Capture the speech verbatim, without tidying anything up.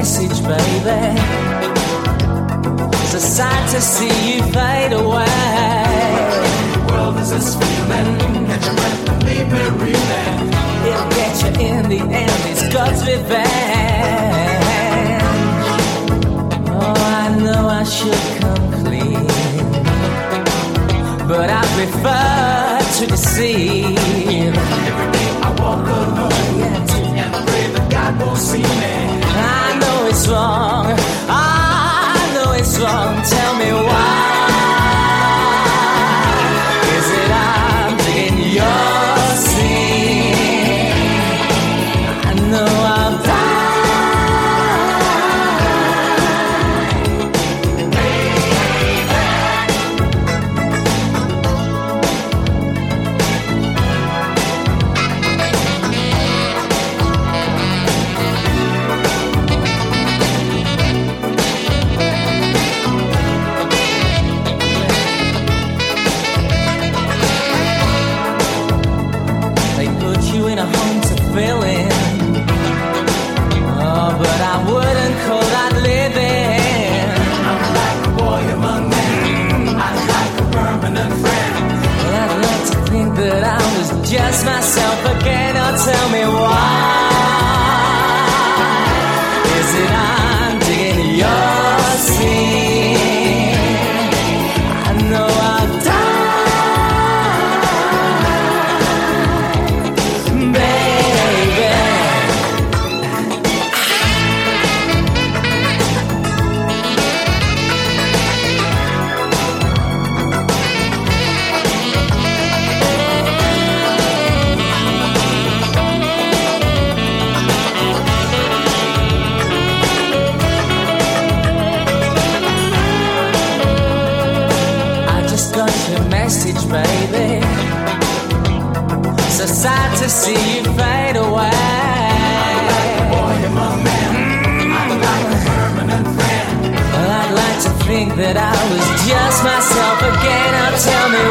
message, baby. It's a sight to see you fade away. The world is this feeling. Catch your breath and leave me reeling. It'll get you in the end, it's God's revenge. Oh, I know I should come clean, but I prefer to deceive. Every day I walk alone, yeah, and I pray that God won't see me. I know it's wrong, I know it's wrong, tell me why. Is it I'm digging your sin? I know I'll die. Just myself again, or tell me why. Is it I'm digging your sin? I know I'll die, baby. Baby, so sad to see you fade away. I'm like a boy among men. I'm like a permanent friend. Well, I'd like to think that I was just myself again. Now tell me